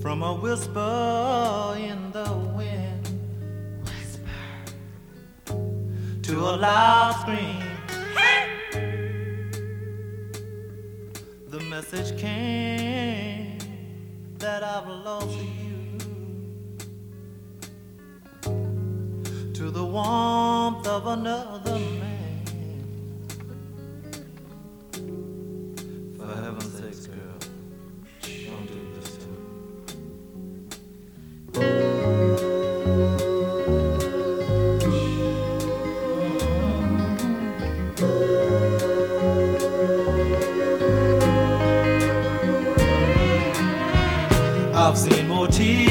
from a whisper in the wind, to a loud scream. The message came that I've lost you, to the warmth of another man. For heaven's sakes, girl, don't do this to me. I've seen more tears